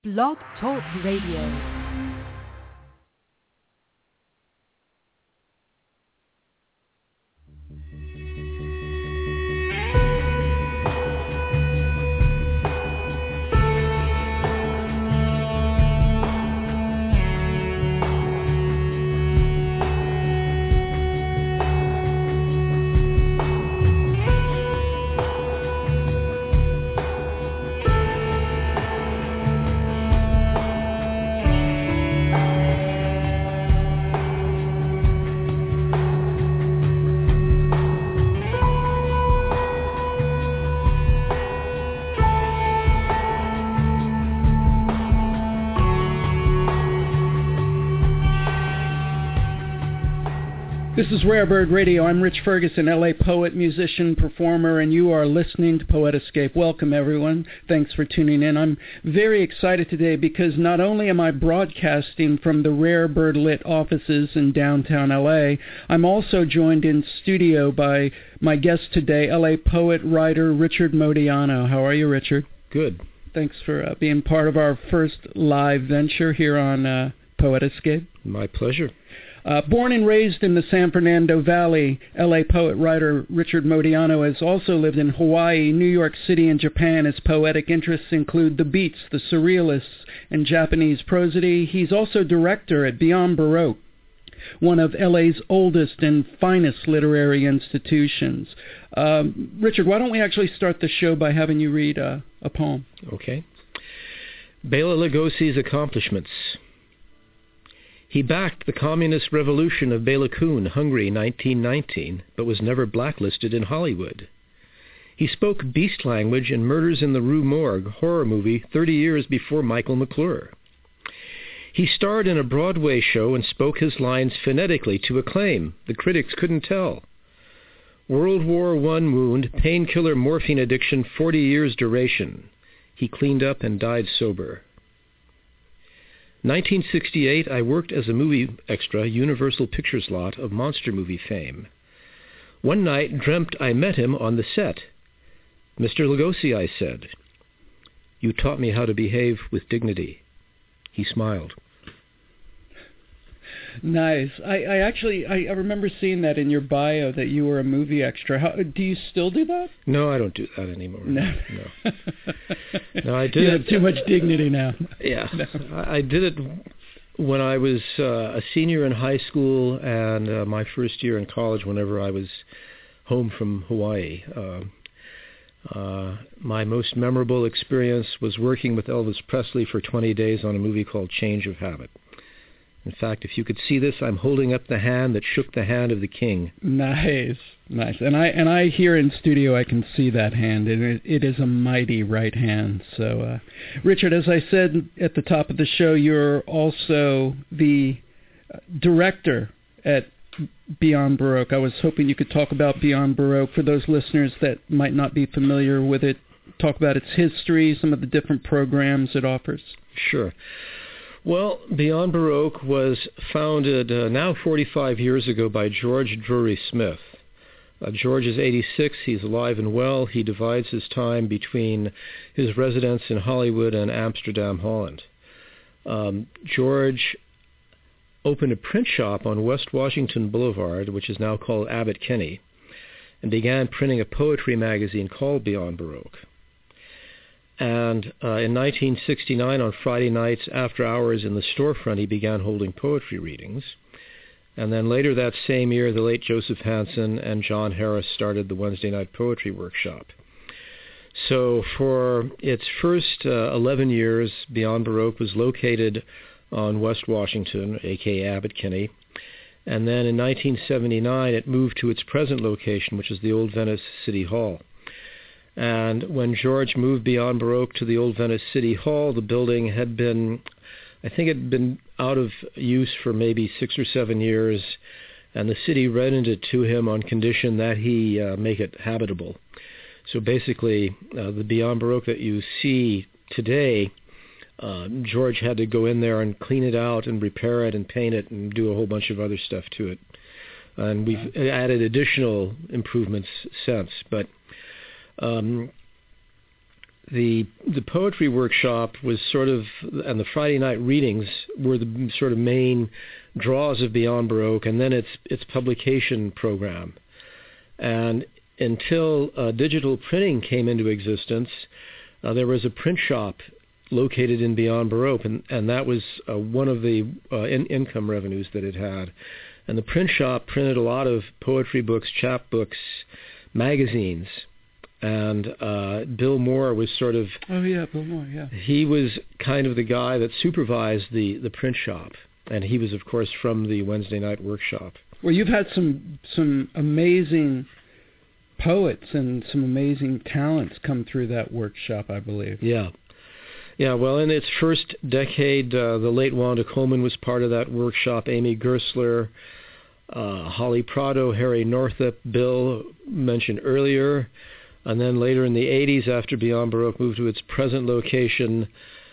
Blog Talk Radio. This is Rare Bird Radio. I'm Rich Ferguson, LA poet, musician, performer, and you are listening to Poetascape. Welcome, everyone. Thanks for tuning in. I'm very excited today because not only am I broadcasting from the Rare Bird Lit offices in downtown LA, I'm also joined in studio by my guest today, LA poet, writer, Richard Modiano. How are you, Richard? Good. Thanks for being part of our first live venture here on Poetascape. My pleasure. Born and raised in the San Fernando Valley, L.A. poet-writer Richard Modiano has also lived in Hawaii, New York City, and Japan. His poetic interests include the Beats, the Surrealists, and Japanese prosody. He's also director at Beyond Baroque, one of L.A.'s oldest and finest literary institutions. Richard, why don't we actually start the show by having you read a poem? Okay. Bela Lugosi's Accomplishments. He backed the communist revolution of Bela Kun, Hungary, 1919, but was never blacklisted in Hollywood. He spoke beast language in Murders in the Rue Morgue horror movie 30 years before Michael McClure. He starred in a Broadway show and spoke his lines phonetically to acclaim. The critics couldn't tell. World War I wound, painkiller morphine addiction, 40 years duration. He cleaned up and died sober. 1968, I worked as a movie extra, Universal Pictures lot of monster movie fame. One night, dreamt I met him on the set. "Mr. Lugosi," I said, "you taught me how to behave with dignity." He smiled. Nice. I remember seeing that in your bio that you were a movie extra. Do you still do that? No, I don't do that anymore. No. No, I did. You have too much dignity now. Yeah. No. I did it when I was a senior in high school and my first year in college whenever I was home from Hawaii. My most memorable experience was working with Elvis Presley for 20 days on a movie called Change of Habit. In fact, if you could see this, I'm holding up the hand that shook the hand of the king. Nice. And I here in studio, I can see that hand, and it is a mighty right hand. So, Richard, as I said at the top of the show, you're also the director at Beyond Baroque. I was hoping you could talk about Beyond Baroque for those listeners that might not be familiar with it. Talk about its history, some of the different programs it offers. Sure. Well, Beyond Baroque was founded now 45 years ago by George Drury Smith. George is 86. He's alive and well. He divides his time between his residence in Hollywood and Amsterdam, Holland. George opened a print shop on West Washington Boulevard, which is now called Abbott Kinney, and began printing a poetry magazine called Beyond Baroque. And in 1969, on Friday nights after hours in the storefront, he began holding poetry readings. And then later that same year, the late Joseph Hansen and John Harris started the Wednesday night poetry workshop. So for its first 11 years, Beyond Baroque was located on West Washington, a.k.a. Abbott Kinney. And then in 1979, it moved to its present location, which is the Old Venice City Hall. And when George moved Beyond Baroque to the Old Venice City Hall, the building had been, I think it had been out of use for maybe 6 or 7 years, and the city rented it to him on condition that he make it habitable. So basically, the Beyond Baroque that you see today, George had to go in there and clean it out and repair it and paint it and do a whole bunch of other stuff to it. And we've added additional improvements since, but the poetry workshop was sort of, and the Friday night readings were the sort of main draws of Beyond Baroque, and then its publication program. And until digital printing came into existence, there was a print shop located in Beyond Baroque, and that was one of the income revenues that it had. And the print shop printed a lot of poetry books, chapbooks, magazines. And Bill Moore was sort of... Oh, yeah, Bill Moore, yeah. He was kind of the guy that supervised the print shop. And he was, of course, from the Wednesday night workshop. Well, you've had some amazing poets and some amazing talents come through that workshop, I believe. Yeah. Yeah, well, in its first decade, the late Wanda Coleman was part of that workshop, Amy Gersler, Holly Prado, Harry Northup, Bill mentioned earlier. And then later in the 80s, after Beyond Baroque moved to its present location,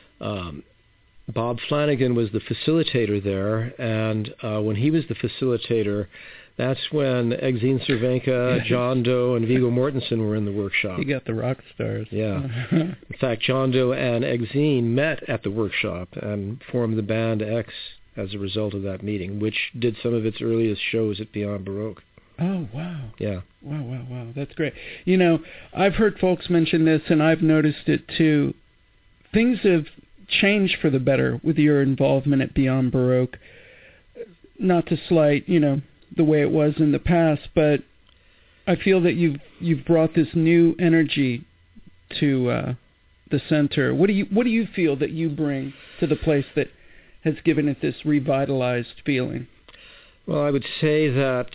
Bob Flanagan was the facilitator there. And when he was the facilitator, that's when Exene Cervenka, John Doe, and Viggo Mortensen were in the workshop. You got the rock stars. Yeah. In fact, John Doe and Exene met at the workshop and formed the band X as a result of that meeting, which did some of its earliest shows at Beyond Baroque. Oh, wow. Yeah. Wow. That's great. I've heard folks mention this, and I've noticed it too. Things have changed for the better with your involvement at Beyond Baroque. Not to slight, the way it was in the past, but I feel that you've brought this new energy to the center. What do you feel that you bring to the place that has given it this revitalized feeling? Well, I would say that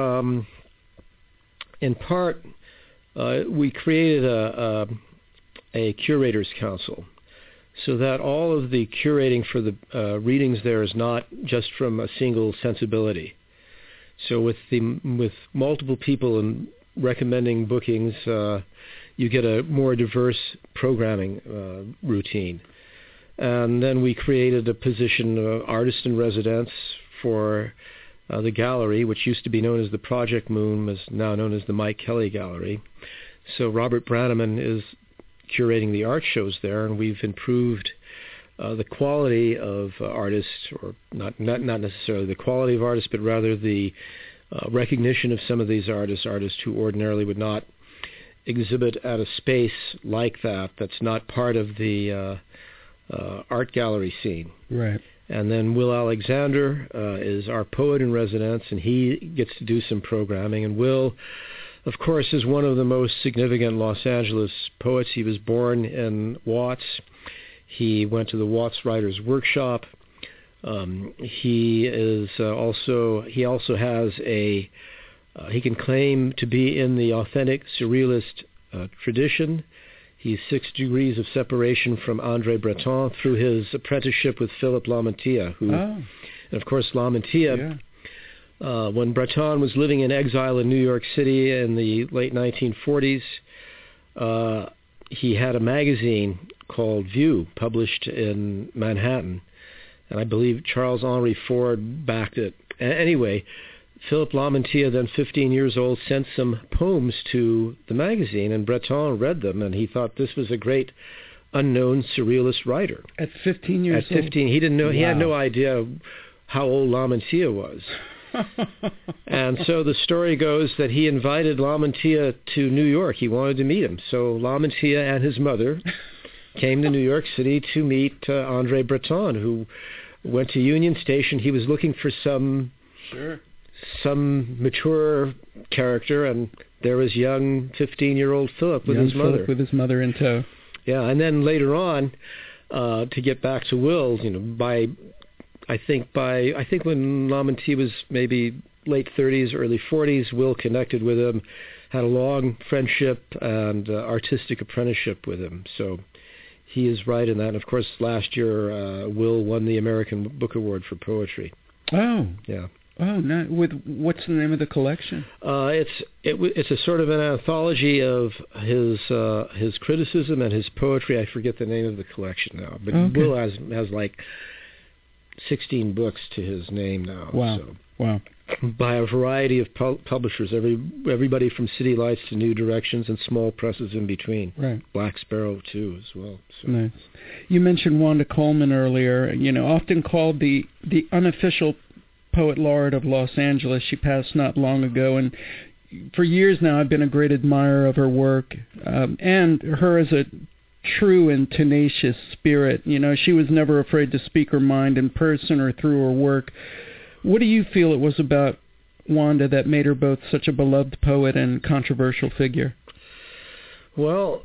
in part we created a curators council, so that all of the curating for the readings there is not just from a single sensibility. So with multiple people and recommending bookings, you get a more diverse programming routine. And then we created a position of artist in residence for the gallery, which used to be known as the Project Moon, is now known as the Mike Kelly Gallery. So Robert Branneman is curating the art shows there, and we've improved the quality of artists, or not necessarily the quality of artists, but rather the recognition of some of these artists who ordinarily would not exhibit at a space like that, that's not part of the art gallery scene. Right. And then Will Alexander is our poet in residence, and he gets to do some programming. And Will, of course, is one of the most significant Los Angeles poets. He was born in Watts. He went to the Watts Writers Workshop. He also has he can claim to be in the authentic surrealist tradition. He's 6 degrees of separation from André Breton through his apprenticeship with Philip Lamantia, and of course Lamantia, when Breton was living in exile in New York City in the late 1940s, he had a magazine called View, published in Manhattan, and I believe Charles-Henri Ford backed it. Anyway, Philip Lamantia, then 15 years old, sent some poems to the magazine, and Breton read them, and he thought this was a great unknown surrealist writer. At 15 years old? At 15. He didn't know. Wow. He had no idea how old Lamantia was. And so the story goes that he invited Lamantia to New York. He wanted to meet him. So Lamantia and his mother came to New York City to meet André Breton, who went to Union Station. He was looking for some mature character, and there was young 15-year-old Philip with his mother. Philip with his mother in tow. Yeah, and then later on, to get back to Will, I think when Lamantia was maybe late 30s, early 40s, Will connected with him, had a long friendship and artistic apprenticeship with him. So he is right in that. And of course, last year, Will won the American Book Award for poetry. Oh. Yeah. Oh, no. What's the name of the collection? It's a sort of an anthology of his criticism and his poetry. I forget the name of the collection now, but okay. Will has like 16 books to his name now. Wow. So. Wow. by a variety of publishers, everybody from City Lights to New Directions and small presses in between. Right. Black Sparrow, too, as well. So. Nice. You mentioned Wanda Coleman earlier, often called the unofficial poet laureate of Los Angeles. She passed not long ago, and for years now I've been a great admirer of her work, and her as a true and tenacious spirit. She was never afraid to speak her mind in person or through her work. What do you feel it was about Wanda that made her both such a beloved poet and controversial figure? Well,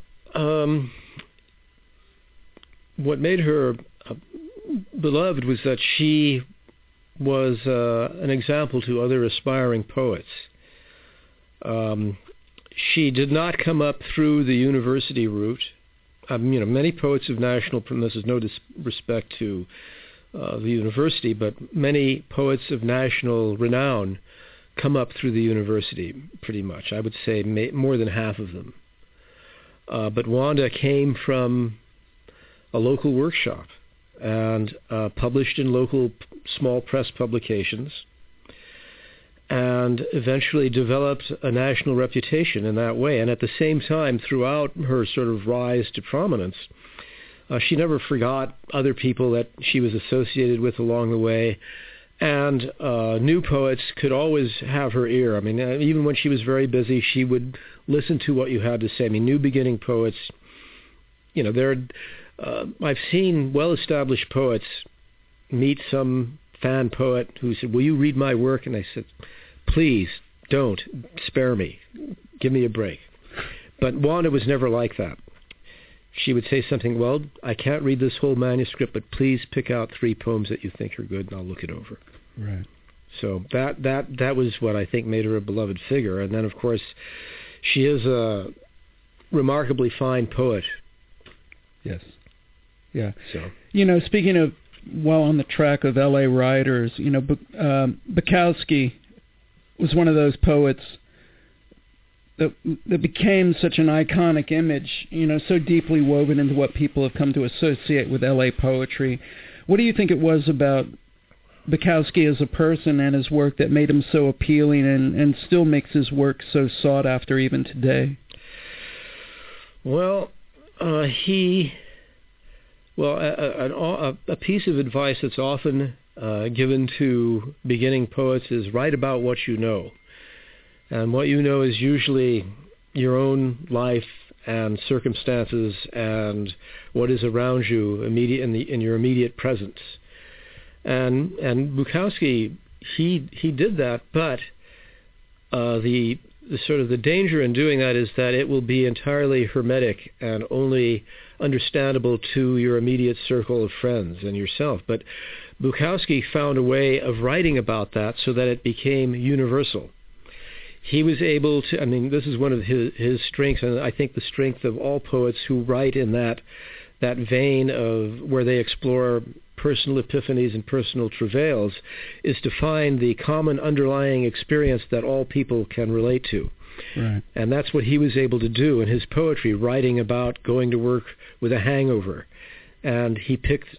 what made her beloved was that she was an example to other aspiring poets. She did not come up through the university route. Many poets of national, this is no disrespect to the university, but many poets of national renown come up through the university, pretty much. I would say more than half of them. But Wanda came from a local workshop and published in local small press publications, and eventually developed a national reputation in that way. And at the same time, throughout her sort of rise to prominence, she never forgot other people that she was associated with along the way, and new poets could always have her ear. Even when she was very busy, she would listen to what you had to say. New beginning poets, I've seen well-established poets meet some fan poet who said, "Will you read my work?" And I said, "Please, don't. Spare me. Give me a break." But Wanda was never like that. She would say something, "Well, I can't read this whole manuscript, but please pick out 3 poems that you think are good, and I'll look it over." Right. So that was what I think made her a beloved figure. And then, of course, she is a remarkably fine poet. Yes. Yeah. So. Speaking of, while on the track of L.A. writers, Bukowski was one of those poets that became such an iconic image, so deeply woven into what people have come to associate with L.A. poetry. What do you think it was about Bukowski as a person and his work that made him so appealing and still makes his work so sought after even today? Well, a piece of advice that's often given to beginning poets is write about what you know. And what you know is usually your own life and circumstances and what is around you in your immediate presence. And Bukowski, he did that, but the sort of the danger in doing that is that it will be entirely hermetic and only understandable to your immediate circle of friends and yourself. But Bukowski found a way of writing about that so that it became universal. He was able to, this is one of his strengths, and I think the strength of all poets who write in that vein of where they explore personal epiphanies and personal travails, is to find the common underlying experience that all people can relate to. Right. And that's what he was able to do in his poetry, writing about going to work with a hangover. And he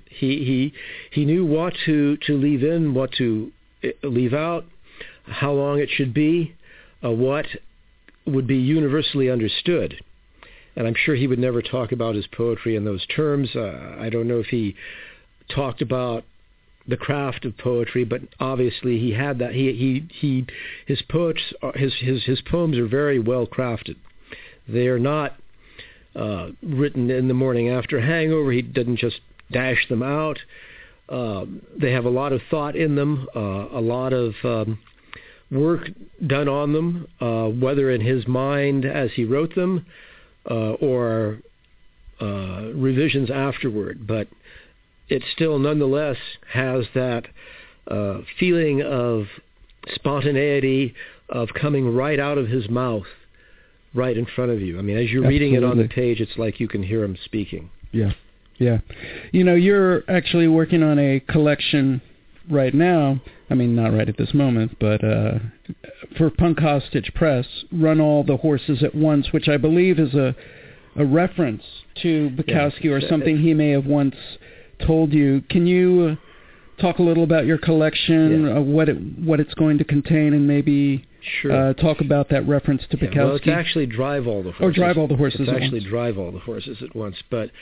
knew what to leave in, what to leave out, how long it should be, what would be universally understood. And I'm sure he would never talk about his poetry in those terms. I don't know if he talked about the craft of poetry, but obviously he had that. His poems are very well crafted. They are not written in the morning after a hangover. He doesn't just dash them out. They have a lot of thought in them, a lot of work done on them, whether in his mind as he wrote them or revisions afterward. But it still nonetheless has that feeling of spontaneity, of coming right out of his mouth, right in front of you. As you're reading it on the page, it's like you can hear him speaking. Yeah, yeah. You're actually working on a collection right now. Not right at this moment, but for Punk Hostage Press, Run All the Horses at Once, which I believe is a reference to Bukowski or something he may have once told you. Can you talk a little about your collection, what it's going to contain, and maybe talk about that reference to Bukowski? Well, it's actually Drive All the Horses. Or Drive All the Horses It's at actually once. Drive All the Horses at Once. But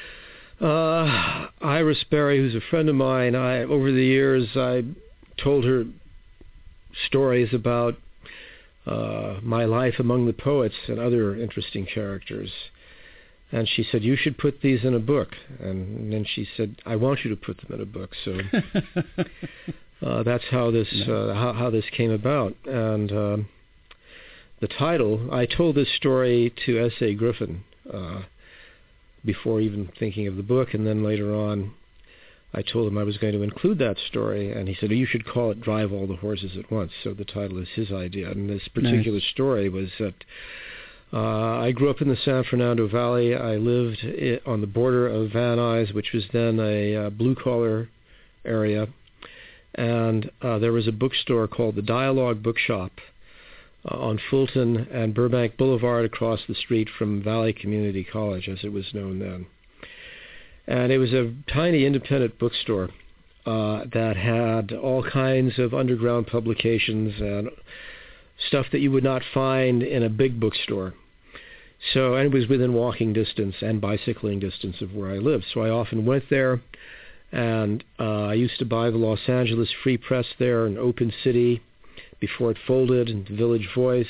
Iris Berry, who's a friend of mine, over the years I told her stories about my life among the poets and other interesting characters. And she said, you should put these in a book. And then she said, I want you to put them in a book. So that's how this how this came about. And the title, I told this story to S.A. Griffin before even thinking of the book. And then later on, I told him I was going to include that story. And he said, you should call it Drive All the Horses at Once. So the title is his idea. And this particular story was that I grew up in the San Fernando Valley. I lived on the border of Van Nuys, which was then a blue-collar area. And there was a bookstore called the Dialogue Bookshop on Fulton and Burbank Boulevard across the street from Valley Community College, as it was known then. And it was a tiny independent bookstore that had all kinds of underground publications and stuff that you would not find in a big bookstore. So, and it was within walking distance and bicycling distance of where I lived. So I often went there, and I used to buy the Los Angeles Free Press there in Open City before it folded, and the Village Voice.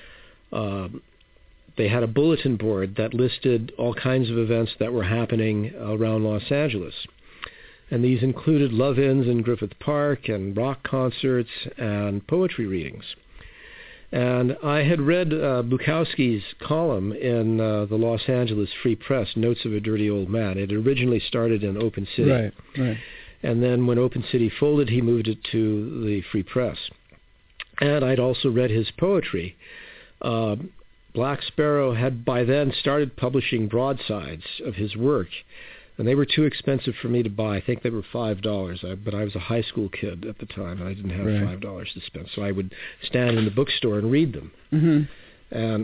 They had a bulletin board that listed all kinds of events that were happening around Los Angeles. And these included love-ins in Griffith Park and rock concerts and poetry readings. And I had read Bukowski's column in the Los Angeles Free Press, Notes of a Dirty Old Man. It originally started in Open City. Right. And then when Open City folded, he moved it to the Free Press. And I'd also read his poetry. Black Sparrow had by then started publishing broadsides of his work, and they were too expensive for me to buy. I think they were $5, but I was a high school kid at the time, and I didn't have $5 to spend. So I would stand in the bookstore and read them. Mm-hmm. And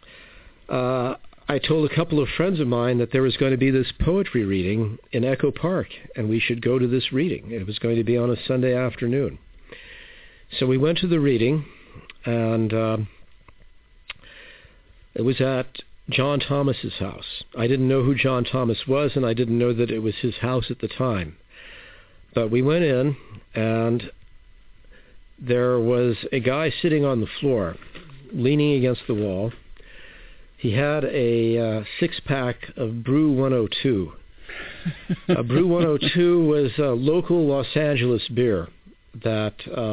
I told a couple of friends of mine that there was going to be this poetry reading in Echo Park, and we should go to this reading. It was going to be on a Sunday afternoon. So we went to the reading, and it was at John Thomas's house. I didn't know who John Thomas was, and I didn't know that it was his house at the time. But we went in, and there was a guy sitting on the floor, leaning against the wall. He had a six-pack of Brew 102. Brew 102 was a local Los Angeles beer that,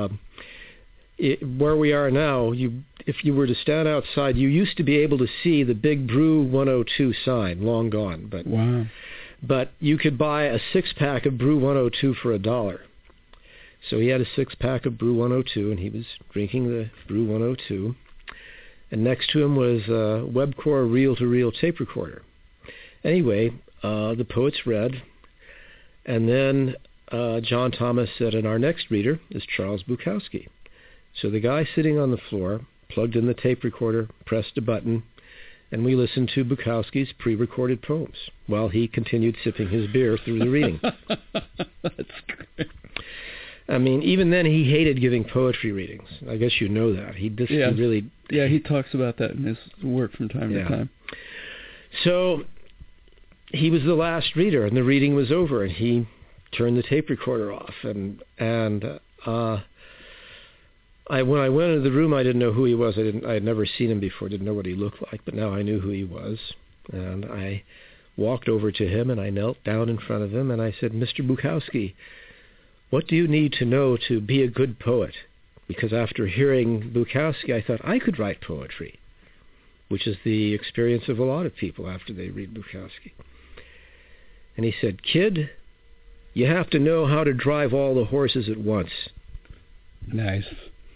where we are now, if you were to stand outside, you used to be able to see the big Brew 102 sign, long gone. But wow. But you could buy a six-pack of Brew 102 for $1. So he had a six-pack of Brew 102, and he was drinking the Brew 102. And next to him was a Webcor reel-to-reel tape recorder. Anyway, the poets read, and then John Thomas said, and our next reader is Charles Bukowski. So the guy sitting on the floor plugged in the tape recorder, pressed a button, and we listened to Bukowski's pre-recorded poems while he continued sipping his beer through the reading. That's great. I mean, even then he hated giving poetry readings. I guess you know that. He really... Yeah, he talks about that in his work from time to time. So he was the last reader, and the reading was over, and he turned the tape recorder off. And when I went into the room, I didn't know who he was. I had never seen him before, didn't know what he looked like, but now I knew who he was. And I walked over to him, and I knelt down in front of him, and I said, Mr. Bukowski, what do you need to know to be a good poet? Because after hearing Bukowski, I thought I could write poetry, which is the experience of a lot of people after they read Bukowski. And he said, kid, you have to know how to drive all the horses at once. Nice.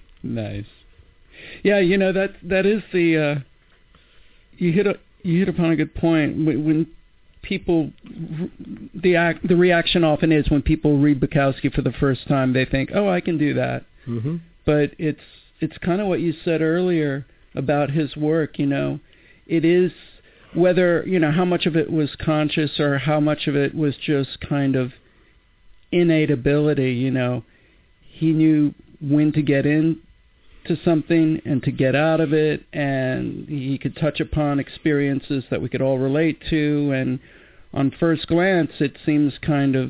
Yeah, you know, that is the you hit upon a good point. When people, the reaction often is when people read Bukowski for the first time, they think, oh, I can do that. Mm-hmm. But it's kind of what you said earlier about his work. You know, it is whether, you know, how much of it was conscious or how much of it was just kind of innate ability. He knew when to get into something and to get out of it, and he could touch upon experiences that we could all relate to, and on first glance it seems kind of,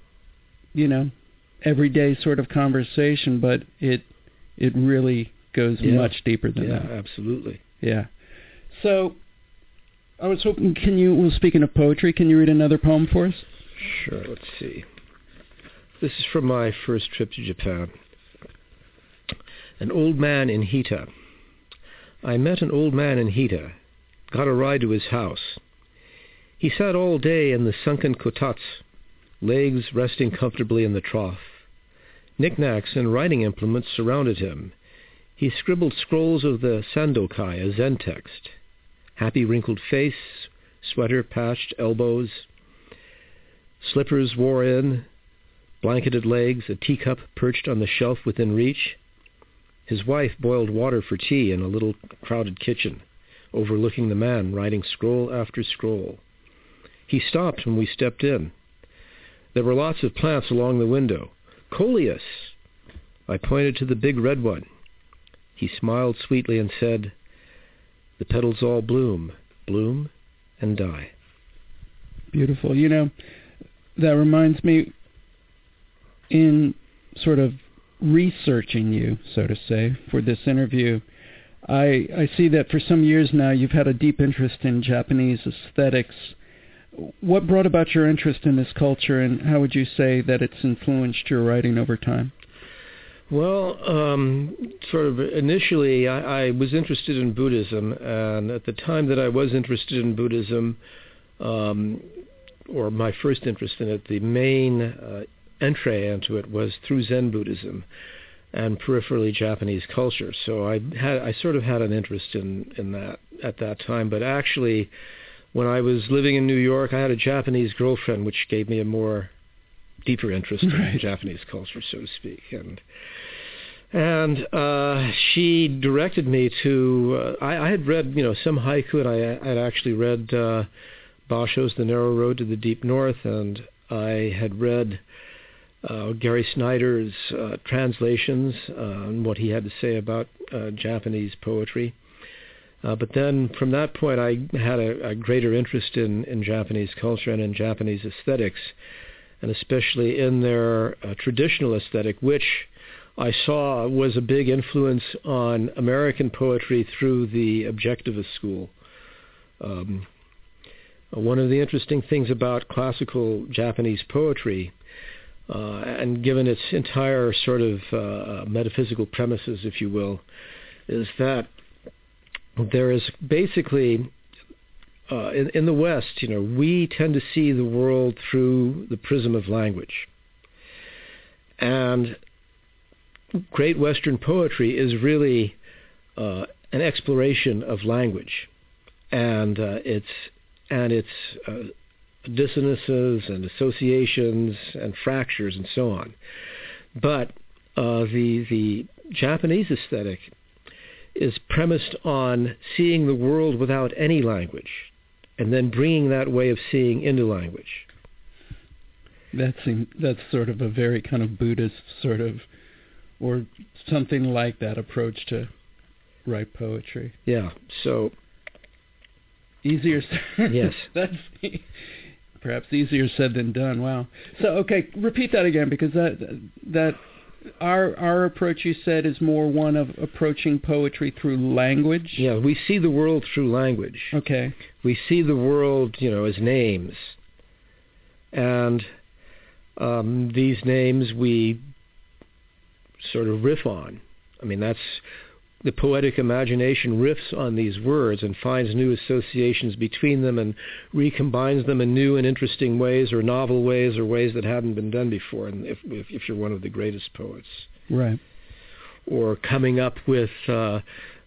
everyday sort of conversation, but it really goes much deeper than that. Yeah, absolutely. Yeah. So I was hoping, speaking of poetry, can you read another poem for us? Sure, let's see. This is from my first trip to Japan. An old man in Hita. I met an old man in Hita, got a ride to his house. He sat all day in the sunken kotatsu, legs resting comfortably in the trough. Knickknacks and writing implements surrounded him. He scribbled scrolls of the Sandokai, a Zen text. Happy wrinkled face, sweater patched elbows, slippers wore in, blanketed legs, a teacup perched on the shelf within reach. His wife boiled water for tea in a little crowded kitchen, overlooking the man writing scroll after scroll. He stopped when we stepped in. There were lots of plants along the window. Coleus! I pointed to the big red one. He smiled sweetly and said, "The petals all bloom and die." Beautiful. That reminds me, in sort of researching you, so to say, for this interview, I see that for some years now you've had a deep interest in Japanese aesthetics. What brought about your interest in this culture, and how would you say that it's influenced your writing over time? Well, sort of initially I was interested in Buddhism, and at the time that I was interested in Buddhism, or my first interest in it, the main entree into it was through Zen Buddhism and peripherally Japanese culture. So I sort of had an interest in that at that time, but actually when I was living in New York, I had a Japanese girlfriend, which gave me a more deeper interest in Japanese culture, so to speak. And she directed me to, I had read, some haiku, and I had actually read Basho's The Narrow Road to the Deep North, and I had read Gary Snyder's translations and what he had to say about Japanese poetry. But then from that point, I had a greater interest in Japanese culture and in Japanese aesthetics, and especially in their traditional aesthetic, which I saw was a big influence on American poetry through the Objectivist school. One of the interesting things about classical Japanese poetry, and given its entire sort of metaphysical premises, if you will, is that there is basically, in the West, we tend to see the world through the prism of language. And great Western poetry is really an exploration of language and its dissonances and associations and fractures and so on. But the Japanese aesthetic is premised on seeing the world without any language and then bringing that way of seeing into language. That's sort of a very kind of Buddhist sort of, or something like that approach to write poetry. Yeah, so... Easier said. Yes. That's perhaps easier said than done. Wow. So, okay, repeat that again, because that our approach, you said, is more one of approaching poetry through language. Yeah, we see the world through language. Okay. We see the world, as names. And these names we sort of riff on. I mean, that's the poetic imagination riffs on these words and finds new associations between them and recombines them in new and interesting ways, or novel ways, or ways that hadn't been done before, and if you're one of the greatest poets. Right. Or coming up with the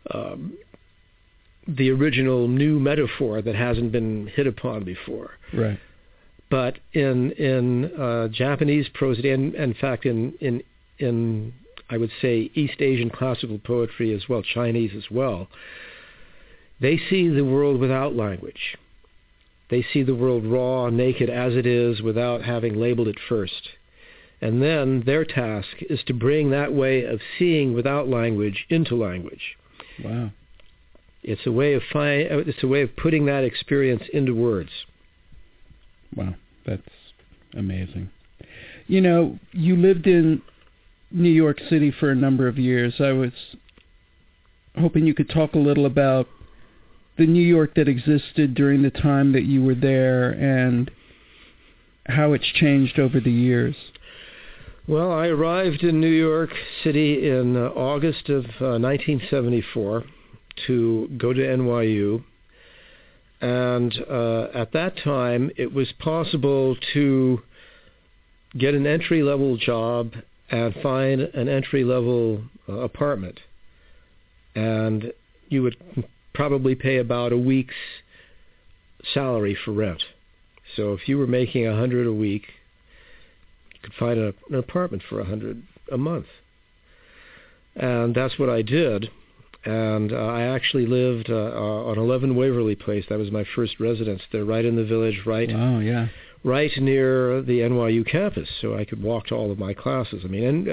original new metaphor that hasn't been hit upon before. Right. But in Japanese prosody, and in fact in I would say East Asian classical poetry as well, Chinese as well, they see the world without language. They see the world raw, naked as it is, without having labeled it first. And then their task is to bring that way of seeing without language into language. Wow. It's a way of putting that experience into words. Wow, that's amazing. You know, you lived in New York City for a number of years. I was hoping you could talk a little about the New York that existed during the time that you were there and how it's changed over the years. Well, I arrived in New York City in August of 1974 to go to NYU. And at that time, it was possible to get an entry-level job and find an entry-level apartment. And you would probably pay about a week's salary for rent. So if you were making $100 a week, you could find an apartment for $100 a month. And that's what I did. And I actually lived on 11 Waverly Place. That was my first residence there, right in the village, right near the NYU campus, so I could walk to all of my classes. I mean,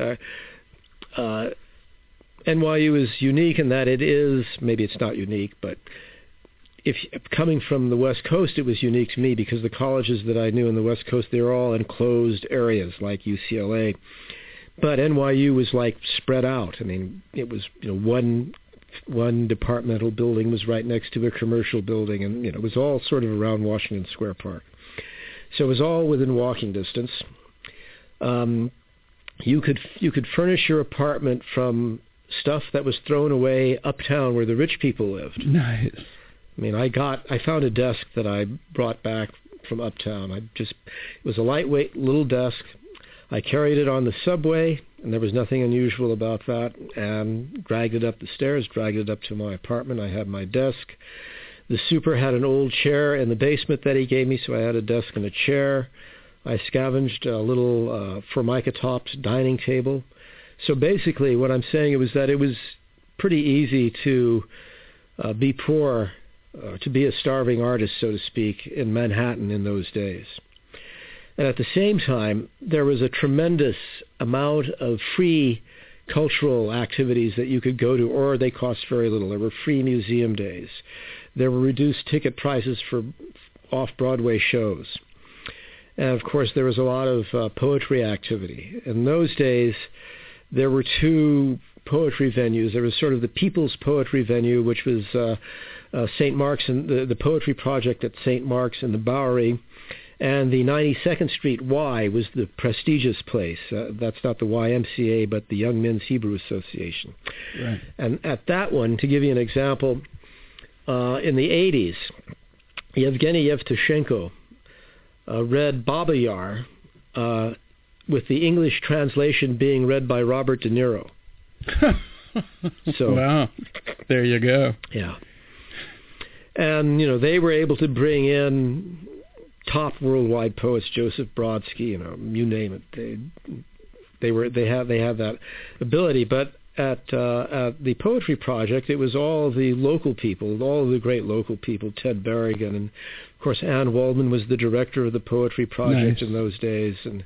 NYU is unique in that it is, maybe it's not unique, but if coming from the West Coast, it was unique to me because the colleges that I knew in the West Coast, they were all enclosed areas like UCLA. But NYU was like spread out. I mean, it was, one departmental building was right next to a commercial building, and it was all sort of around Washington Square Park. So it was all within walking distance. You could furnish your apartment from stuff that was thrown away uptown where the rich people lived. Nice. I mean, I found a desk that I brought back from uptown. It was a lightweight little desk. I carried it on the subway, and there was nothing unusual about that, and dragged it up the stairs, dragged it up to my apartment. I had my desk. The super had an old chair in the basement that he gave me, so I had a desk and a chair. I scavenged a little Formica-topped dining table. So basically what I'm saying was that it was pretty easy to be poor, to be a starving artist, so to speak, in Manhattan in those days. And at the same time, there was a tremendous amount of free cultural activities that you could go to, or they cost very little. There were free museum days. There were reduced ticket prices for off-Broadway shows. And, of course, there was a lot of poetry activity. In those days, there were two poetry venues. There was sort of the People's Poetry Venue, which was St. Mark's, and the Poetry Project at St. Mark's and the Bowery. And the 92nd Street Y was the prestigious place. That's not the YMCA, but the Young Men's Hebrew Association. Right. And at that one, to give you an example, in the 80s, Yevgeny Yevtushenko read Baba Yar with the English translation being read by Robert De Niro. So, wow. There you go. Yeah. And, they were able to bring in top worldwide poets, Joseph Brodsky, you name it. They have that ability. But at the Poetry Project, it was all the local people, all of the great local people, Ted Berrigan, and of course Anne Waldman was the director of the Poetry Project in those days, and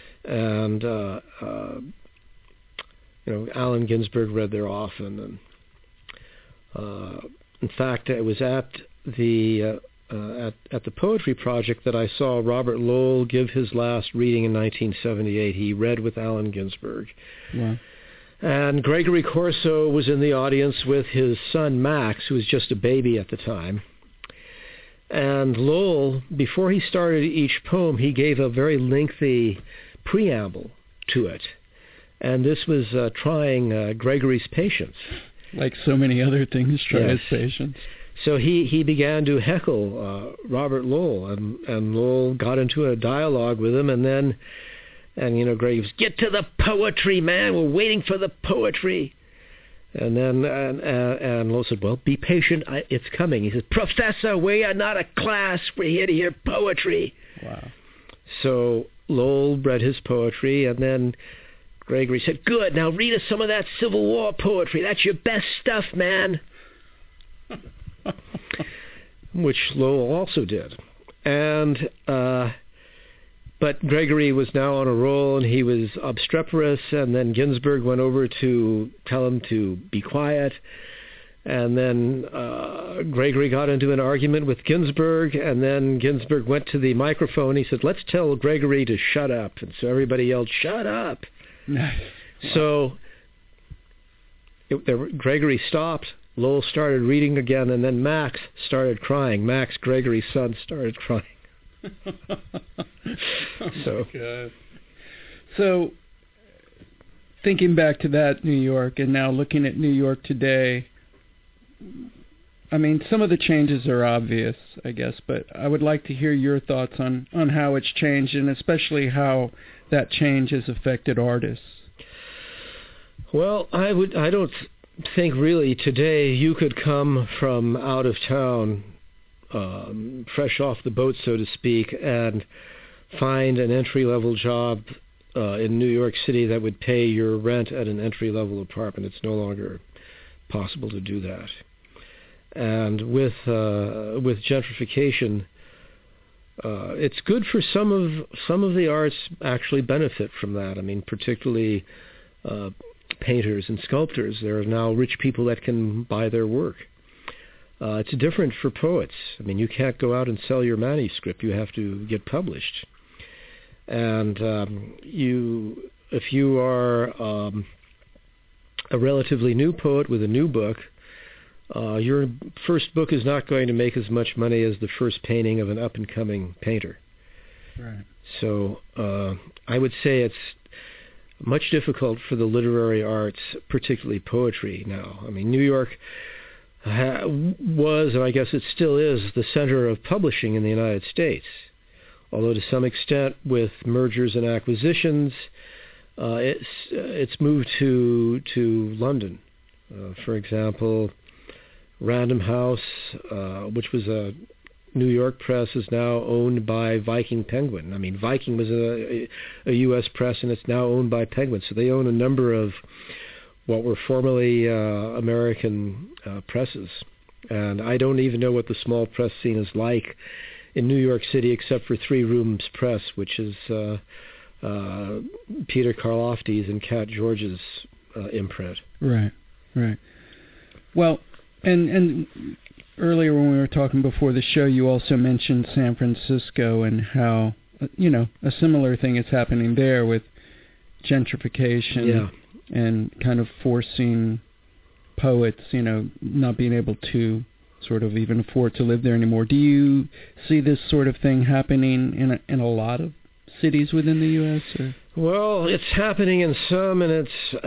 Allen Ginsberg read there often, and in fact, it was at the Poetry Project that I saw Robert Lowell give his last reading in 1978. He read with Allen Ginsberg. Yeah. And Gregory Corso was in the audience with his son Max, who was just a baby at the time. And Lowell, before he started each poem, he gave a very lengthy preamble to it. And this was trying Gregory's patience. Like so many other things, try his patience. So he began to heckle Robert Lowell, and Lowell got into a dialogue with him, and Greg was, "Get to the poetry, man! We're waiting for the poetry." And then and Lowell said, "Well, be patient. It's coming." He said, "Professor, we are not a class. We're here to hear poetry." Wow. So Lowell read his poetry, and then Gregory said, "Good. Now read us some of that Civil War poetry. That's your best stuff, man." Which Lowell also did. And But Gregory was now on a roll, and he was obstreperous, and then Ginsberg went over to tell him to be quiet. And then Gregory got into an argument with Ginsberg, and then Ginsberg went to the microphone. He said, "Let's tell Gregory to shut up." And so everybody yelled, "Shut up!" So Gregory stopped. Lowell started reading again, and then Max started crying. Max, Gregory's son, started crying. So thinking back to that New York and now looking at New York today, I mean, some of the changes are obvious, I guess, but I would like to hear your thoughts on how it's changed, and especially how that change has affected artists. Well, I don't think really today you could come from out of town, fresh off the boat, so to speak, and find an entry-level job in New York City that would pay your rent at an entry-level apartment. It's no longer possible to do that. And with gentrification, it's good for some of the arts actually benefit from that. I mean, particularly painters and sculptors. There are now rich people that can buy their work. It's different for poets. I mean, you can't go out and sell your manuscript. You have to get published. And if you are a relatively new poet with a new book, your first book is not going to make as much money as the first painting of an up-and-coming painter. Right. So I would say it's much difficult for the literary arts, particularly poetry now. I mean, New York was, and I guess it still is, the center of publishing in the United States. Although to some extent with mergers and acquisitions, it's moved to London. For example, Random House, which was a New York press, is now owned by Viking Penguin. I mean, Viking was a U.S. press, and it's now owned by Penguin. So they own a number of what were formerly American presses. And I don't even know what the small press scene is like in New York City, except for Three Rooms Press, which is Peter Karlofty's and Cat George's imprint. Right. Well, and earlier when we were talking before the show, you also mentioned San Francisco and how, a similar thing is happening there with gentrification and kind of forcing poets, not being able to sort of even afford to live there anymore. Do you see this sort of thing happening in a lot of cities within the U.S.? Or? Well, it's happening in some, and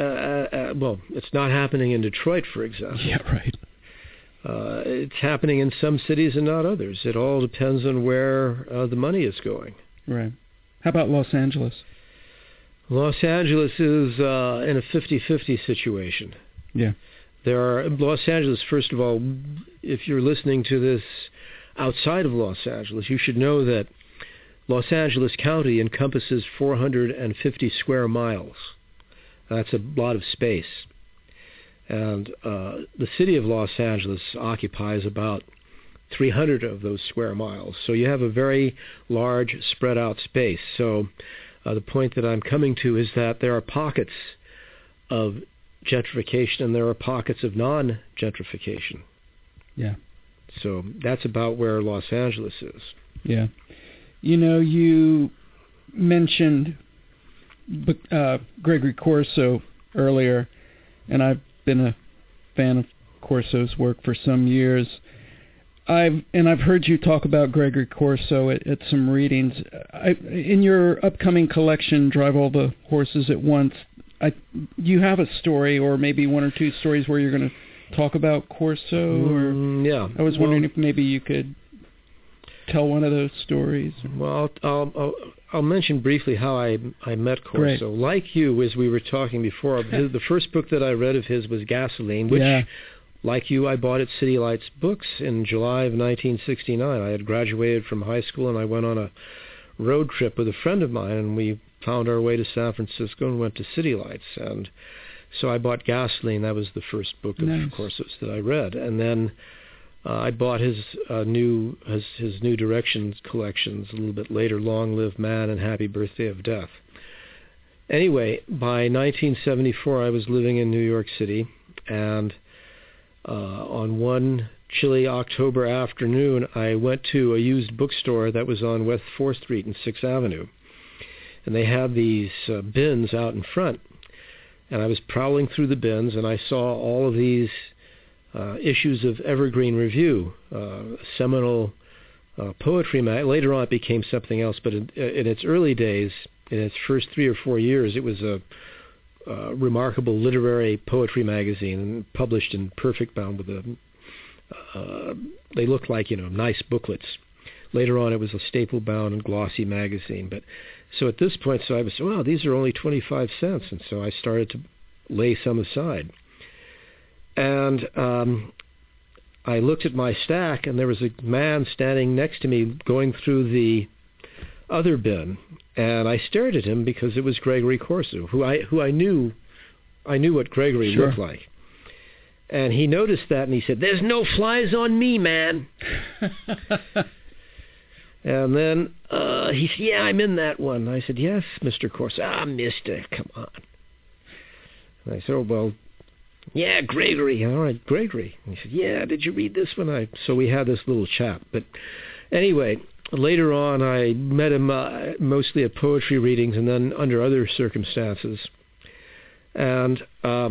it's not happening in Detroit, for example. Yeah, right. It's happening in some cities and not others. It all depends on where the money is going. Right. How about Los Angeles? Los Angeles is in a 50-50 situation. Yeah. Los Angeles, first of all, if you're listening to this outside of Los Angeles, you should know that Los Angeles County encompasses 450 square miles. That's a lot of space. And the city of Los Angeles occupies about 300 of those square miles. So you have a very large, spread out space. So the point that I'm coming to is that there are pockets of gentrification and there are pockets of non-gentrification. Yeah. So that's about where Los Angeles is. Yeah. You mentioned Gregory Corso earlier, and I've been a fan of Corso's work for some years. I've heard you talk about Gregory Corso at some readings. In your upcoming collection, Drive All the Horses at Once, you have a story or maybe one or two stories where you're going to talk about Corso? Yeah. I was wondering if maybe you could tell one of those stories. Well, I'll mention briefly how I met Corso. Great. Like you, as we were talking before, the first book that I read of his was Gasoline, which, like you, I bought at City Lights Books in July of 1969. I had graduated from high school, and I went on a road trip with a friend of mine, and we found our way to San Francisco and went to City Lights. And so I bought Gasoline. That was the first book of Corso's that I read. And then I bought his new Directions collections a little bit later, Long Live Man and Happy Birthday of Death. Anyway, by 1974, I was living in New York City, and on one chilly October afternoon, I went to a used bookstore that was on West 4th Street and 6th Avenue. And they had these bins out in front. And I was prowling through the bins, and I saw all of these issues of Evergreen Review, seminal poetry mag. Later on, it became something else, but in its early days, in its first 3 or 4 years, it was a remarkable literary poetry magazine, published in perfect bound with they looked like, nice booklets. Later on, it was a staple-bound and glossy magazine. But so at this point, I was, wow, these are only 25 cents, and so I started to lay some aside. And I looked at my stack, and there was a man standing next to me going through the other bin, and I stared at him because it was Gregory Corso, who I knew what Gregory looked like. And he noticed that, and he said, "There's no flies on me, man." And then he said, "Yeah, I'm in that one." I said, "Yes, Mr. Corso." "Ah, mister, come on." And I said, "Oh, well, yeah, Gregory." "All right, Gregory." And he said, "Yeah, did you read this one?" So we had this little chat. But anyway, later on, I met him mostly at poetry readings and then under other circumstances. And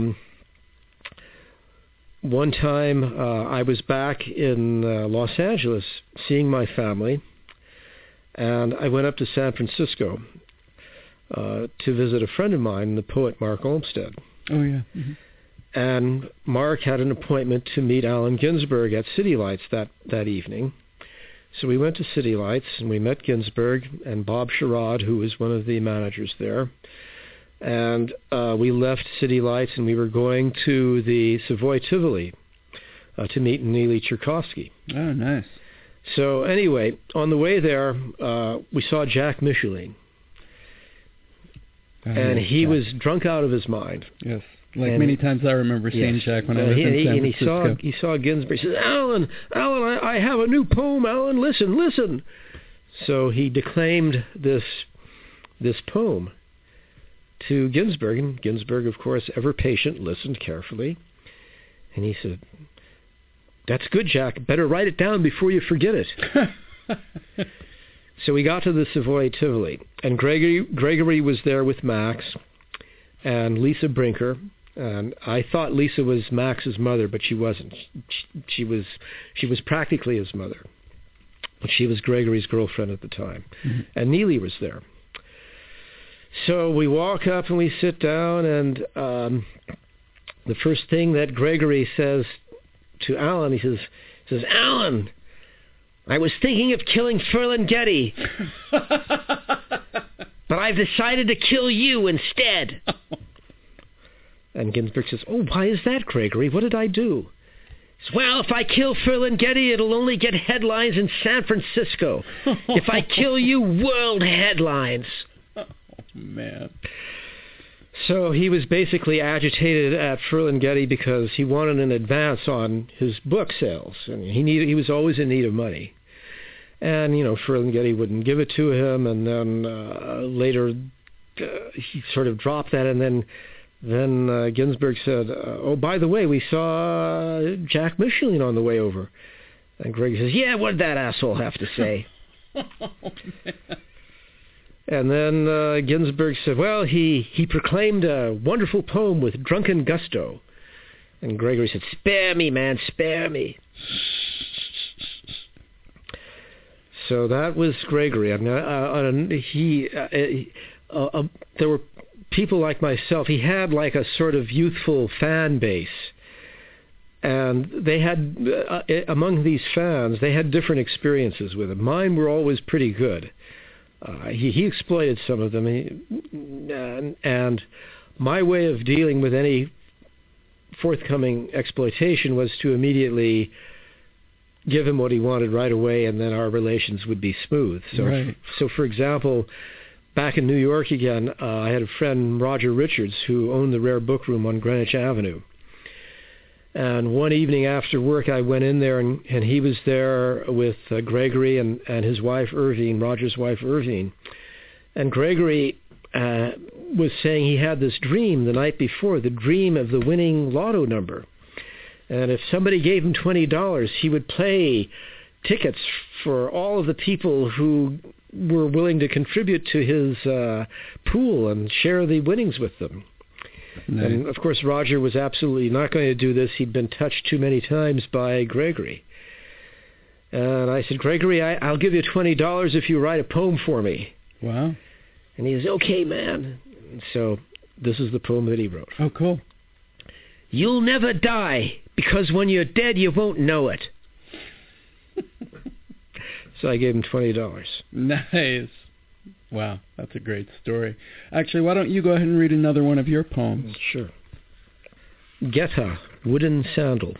one time I was back in Los Angeles seeing my family, and I went up to San Francisco to visit a friend of mine, the poet Mark Olmsted. Oh, yeah. Mm-hmm. And Mark had an appointment to meet Allen Ginsberg at City Lights that evening. So we went to City Lights, and we met Ginsberg and Bob Sherrod, who was one of the managers there. And we left City Lights, and we were going to the Savoy Tivoli to meet Neely Cherkovsky. Oh, nice. So anyway, on the way there, we saw Jack Micheline. And he was drunk out of his mind. Yes. Like many times I remember seeing Jack when I was in San Francisco. And he saw Ginsberg. He says, Alan, I have a new poem, Alan, listen. So he declaimed this poem to Ginsberg, and Ginsberg, of course, ever patient, listened carefully. And he said, "That's good, Jack. Better write it down before you forget it." So we got to the Savoy Tivoli, and Gregory was there with Max and Lisa Brinker. And I thought Lisa was Max's mother, but she wasn't. She was practically his mother, but she was Gregory's girlfriend at the time. Mm-hmm. And Neely was there. So we walk up and we sit down, and the first thing that Gregory says to Alan, he says, "Alan, I was thinking of killing Ferlinghetti, but I've decided to kill you instead." And Ginsberg says, "Oh, why is that, Gregory? What did I do?" He says, "Well, if I kill Ferlinghetti, it'll only get headlines in San Francisco. If I kill you, world headlines." Oh, man. So he was basically agitated at Ferlinghetti because he wanted an advance on his book sales, and he was always in need of money. And Ferlinghetti wouldn't give it to him, and then later he sort of dropped that, and then Ginsberg said, "Oh, by the way, we saw Jack Micheline on the way over." And Greg says, "Yeah, what did that asshole have to say?" And then Ginsberg said, "Well, he proclaimed a wonderful poem with drunken gusto." And Gregory said, "Spare me, man, spare me." So that was Gregory. I mean, there were people like myself. He had like a sort of youthful fan base. And they had, among these fans, they had different experiences with him. Mine were always pretty good. He exploited some of them, and my way of dealing with any forthcoming exploitation was to immediately give him what he wanted right away, and then our relations would be smooth. So, right. So for example, back in New York again, I had a friend, Roger Richards, who owned the Rare Book Room on Greenwich Avenue. And one evening after work, I went in there, and he was there with Gregory and his wife, Irvine, Roger's wife, Irvine. And Gregory was saying he had this dream the night before, the dream of the winning lotto number. And if somebody gave him $20, he would play tickets for all of the people who were willing to contribute to his pool and share the winnings with them. Nice. And, of course, Roger was absolutely not going to do this. He'd been touched too many times by Gregory. And I said, Gregory, I'll give you $20 if you write a poem for me. Wow. And he says, okay, man. And so this is the poem that he wrote. Oh, cool. You'll never die, because when you're dead, you won't know it. So I gave him $20. Nice. Wow, that's a great story. Actually, why don't you go ahead and read another one of your poems? Sure. Geta, Wooden Sandal.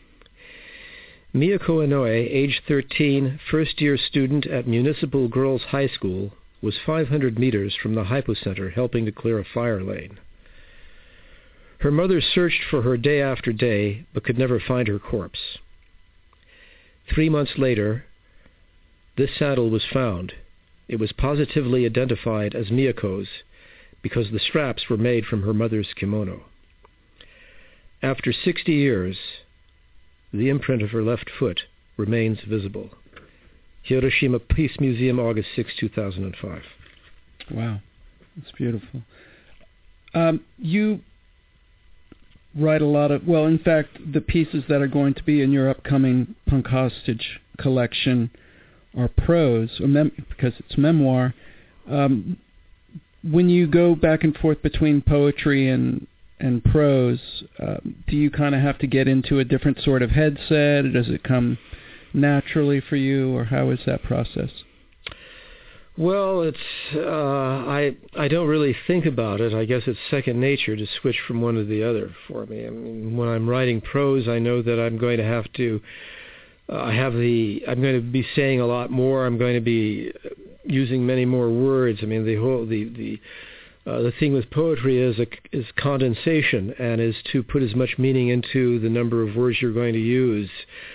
Miyako Inoue, age 13, first-year student at Municipal Girls High School, was 500 meters from the hypocenter helping to clear a fire lane. Her mother searched for her day after day, but could never find her corpse. 3 months later, this saddle was found. It was positively identified as Miyako's because the straps were made from her mother's kimono. After 60 years, the imprint of her left foot remains visible. Hiroshima Peace Museum, August 6, 2005. Wow, that's beautiful. You write a lot of, well, in fact, the pieces that are going to be in your upcoming Punk Hostage collection are prose, because it's memoir. When you go back and forth between poetry and prose, do you kind of have to get into a different sort of headset? Does it come naturally for you, or how is that process? Well, it's I don't really think about it. I guess it's second nature to switch from one to the other for me. I mean, when I'm writing prose, I know that I'm going to have to. I'm going to be saying a lot more. I'm going to be using many more words. I mean, the thing with poetry is condensation, and is to put as much meaning into the number of words you're going to use.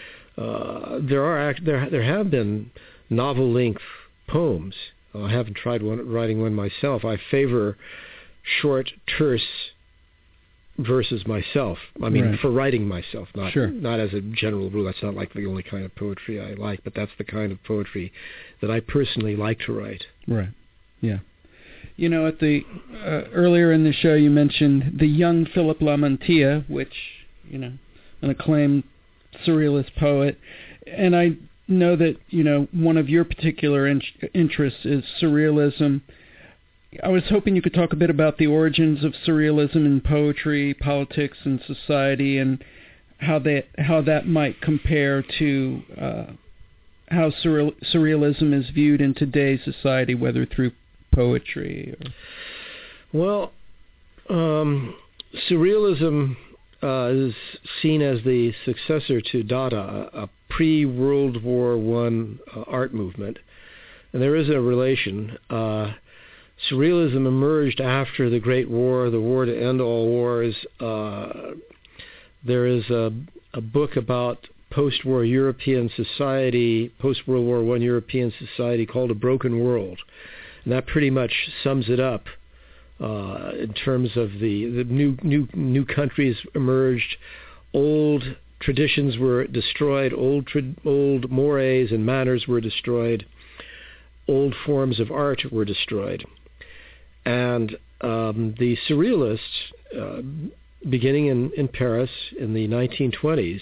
There have been novel-length poems. I haven't tried writing one myself. I favor short, terse verses myself. I mean, right. For writing myself, not as a general rule. That's not like the only kind of poetry I like, but that's the kind of poetry that I personally like to write. Right. Yeah. You know, at the earlier in the show, you mentioned the young Philip Lamantia, which, you know, an acclaimed surrealist poet, and I know that, you know, one of your particular interests is surrealism. I was hoping you could talk a bit about the origins of surrealism in poetry, politics, and society, and how that might compare to how surrealism is viewed in today's society, whether through poetry or... Well, surrealism is seen as the successor to Dada, a pre-World War I art movement, and there is a relation. Surrealism emerged after the Great War, the war to end all wars. There is a book about post-war European society, post-World War I European society called A Broken World, and that pretty much sums it up. In terms of the new countries emerged, old traditions were destroyed, old mores and manners were destroyed, old forms of art were destroyed, and the surrealists, beginning in Paris in the 1920s,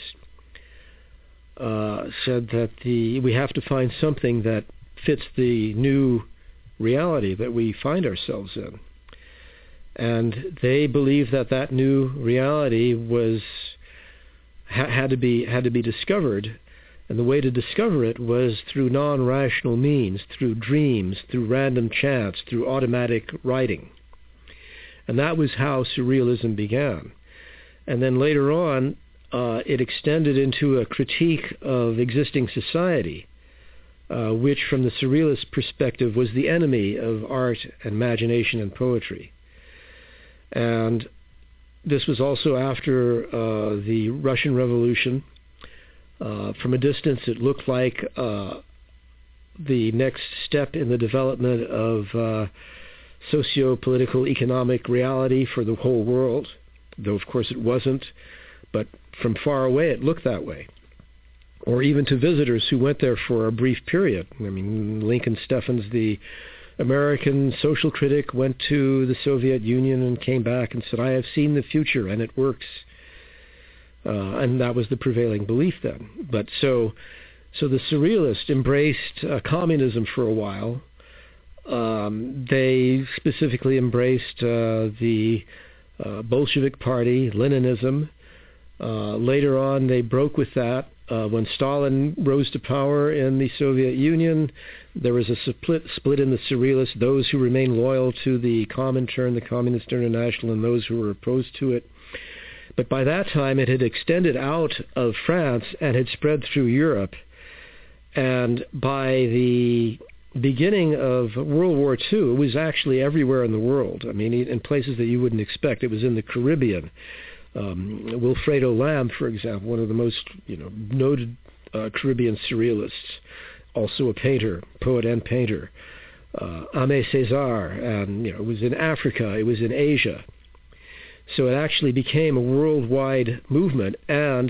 said that we have to find something that fits the new reality that we find ourselves in. And they believed that new reality had to be discovered, and the way to discover it was through non-rational means, through dreams, through random chance, through automatic writing. And that was how surrealism began. And then later on, it extended into a critique of existing society, which from the surrealist perspective was the enemy of art, imagination, and poetry. And this was also after the Russian Revolution. From a distance, it looked like the next step in the development of socio-political economic reality for the whole world, though of course it wasn't, but from far away it looked that way. Or even to visitors who went there for a brief period. I mean, Lincoln Steffens, the American social critic, went to the Soviet Union and came back and said, "I have seen the future and it works." And that was the prevailing belief then. But so the Surrealists embraced communism for a while. They specifically embraced the Bolshevik Party, Leninism. Later on, they broke with that. When Stalin rose to power in the Soviet Union, there was a split in the Surrealists, those who remained loyal to the Comintern, the Communist International, and those who were opposed to it. But by that time, it had extended out of France and had spread through Europe. And by the beginning of World War II, it was actually everywhere in the world. I mean, in places that you wouldn't expect. It was in the Caribbean. Wilfredo Lamb, for example, one of the most noted Caribbean surrealists, also a painter, poet and painter. Aimé Césaire, and it was in Africa, it was in Asia. So it actually became a worldwide movement, and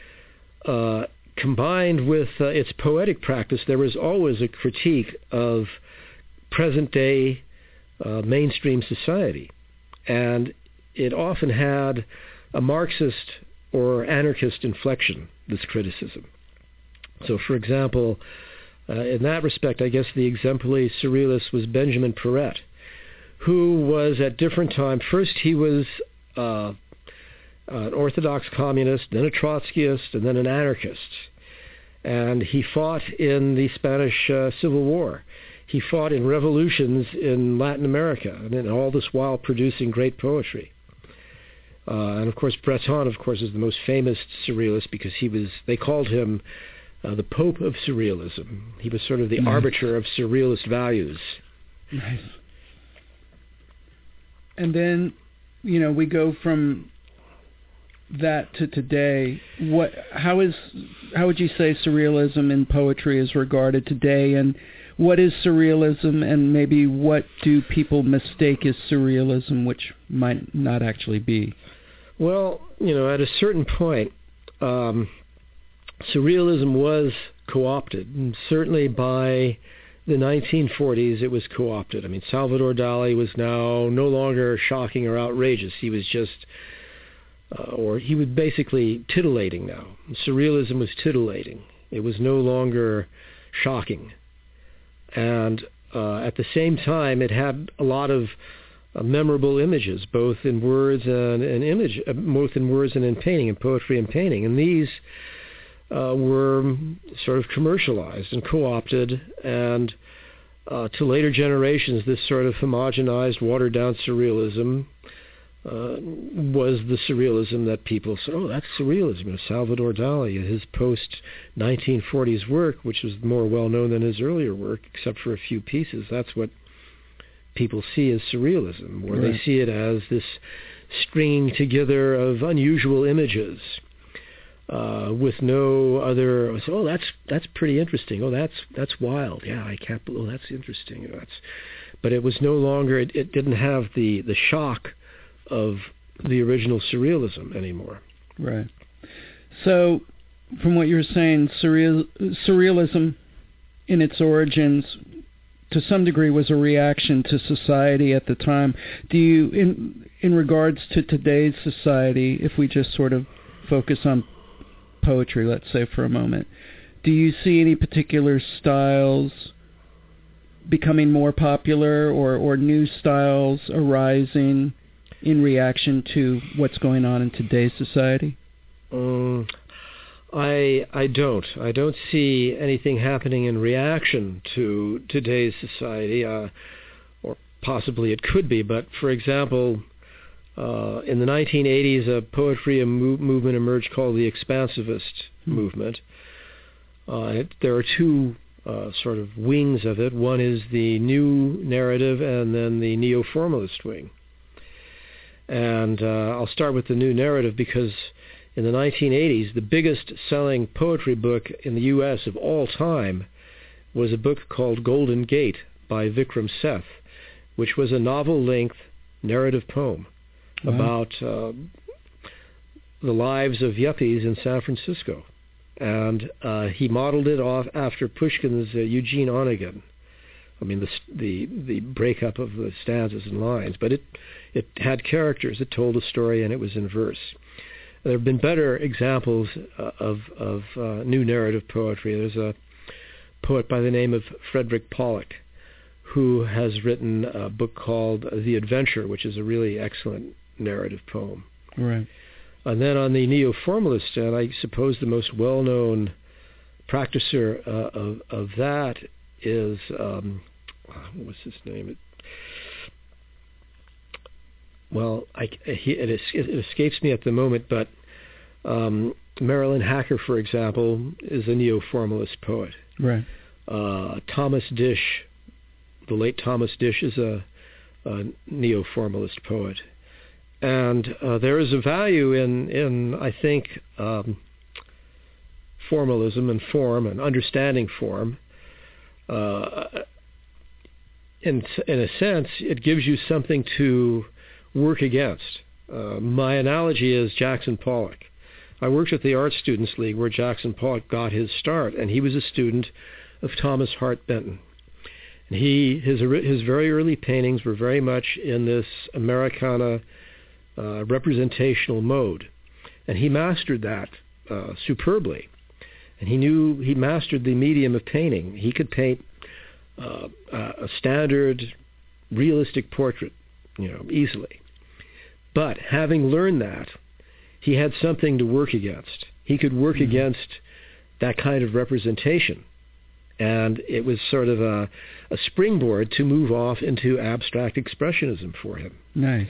combined with its poetic practice, there was always a critique of present-day mainstream society. And it often had a Marxist or anarchist inflection, this criticism. So, for example, in that respect, I guess the exemplary surrealist was Benjamin Perret, who was at different times, first he was an Orthodox communist, then a Trotskyist, and then an anarchist. And he fought in the Spanish Civil War. He fought in revolutions in Latin America, and all this while producing great poetry. And of course, Breton, of course, is the most famous surrealist because they called him the Pope of Surrealism. He was sort of the arbiter of surrealist values. Nice. And then, we go from that to today. How would you say surrealism in poetry is regarded today, and what is surrealism, and maybe what do people mistake as surrealism, which might not actually be? Well, at a certain point, surrealism was co-opted, and certainly by the 1940s it was co-opted. I mean, Salvador Dali was now no longer shocking or outrageous. He was just, he was basically titillating now. Surrealism was titillating. It was no longer shocking. And at the same time, it had a lot of memorable images, both in words and both in words and in painting, in poetry and painting. And these were sort of commercialized and co-opted, and to later generations, this sort of homogenized, watered-down surrealism was the surrealism that people said, oh, that's surrealism. Salvador Dali, his post-1940s work, which was more well-known than his earlier work, except for a few pieces, that's what people see as surrealism, where they see it as this stringing together of unusual images with no other. Oh, that's pretty interesting. Oh, that's wild. Yeah, I can't believe. Oh, that's interesting. But it was no longer. It didn't have the shock of the original surrealism anymore. Right. So, from what you're saying, surrealism in its origins, to some degree, was a reaction to society at the time. Do you, in regards to today's society, if we just sort of focus on poetry, let's say, for a moment, do you see any particular styles becoming more popular, or new styles arising in reaction to what's going on in today's society? I don't see anything happening in reaction to today's society, or possibly it could be. But for example, in the 1980s, a poetry movement emerged called the Expansivist movement. There are two sort of wings of it. One is the new narrative, and then the neo-formalist wing. And I'll start with the new narrative because in the 1980s, the biggest selling poetry book in the U.S. of all time was a book called Golden Gate by Vikram Seth, which was a novel-length narrative poem about the lives of yuppies in San Francisco. And he modeled it off after Pushkin's Eugene Onegin. I mean, the breakup of the stanzas and lines. But it had characters, it told a story, and it was in verse. There have been better examples of new narrative poetry. There's a poet by the name of Frederick Pollock who has written a book called The Adventure, which is a really excellent narrative poem. Right. And then on the neo-formalist end, I suppose the most well-known practicer of that is, what's his name? It escapes me at the moment, but Marilyn Hacker, for example, is a neo-formalist poet. Right. Thomas Disch, the late Thomas Disch, is a neo-formalist poet. And there is a value in I think, formalism and form and understanding form. In a sense, it gives you something to work against. My analogy is Jackson Pollock. I worked at the Art Students League where Jackson Pollock got his start, and he was a student of Thomas Hart Benton. And his very early paintings were very much in this Americana representational mode, and he mastered that superbly. And he mastered the medium of painting. He could paint a standard realistic portrait, easily. But having learned that, he had something to work against. He could work against that kind of representation. And it was sort of a springboard to move off into abstract expressionism for him. Nice.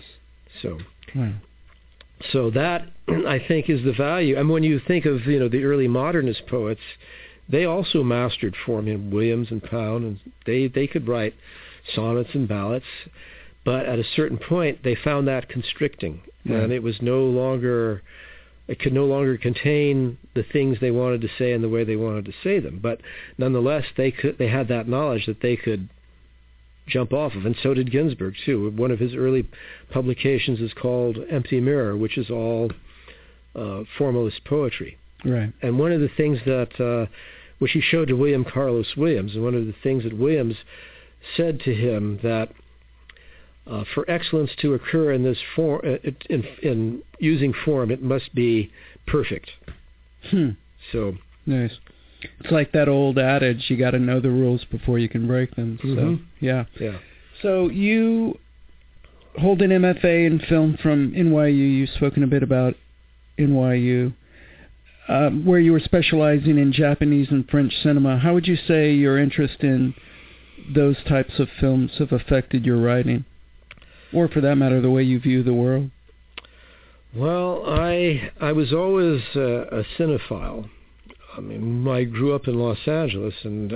So that, I think, is the value. And when you think of, the early modernist poets, they also mastered form. Williams and Pound, and they could write sonnets and ballads. But at a certain point, they found that constricting, and it could no longer contain the things they wanted to say in the way they wanted to say them. But nonetheless, they had that knowledge that they could jump off of, and so did Ginsberg too. One of his early publications is called Empty Mirror, which is all formalist poetry. Right. And one of the things that which he showed to William Carlos Williams, and one of the things that Williams said to him that for excellence to occur in this form, in using form, it must be perfect. So nice. It's like that old adage: you got to know the rules before you can break them. So yeah. So you hold an MFA in film from NYU. You've spoken a bit about NYU, where you were specializing in Japanese and French cinema. How would you say your interest in those types of films have affected your writing? Or, for that matter, the way you view the world? Well, I was always a cinephile. I mean, I grew up in Los Angeles, and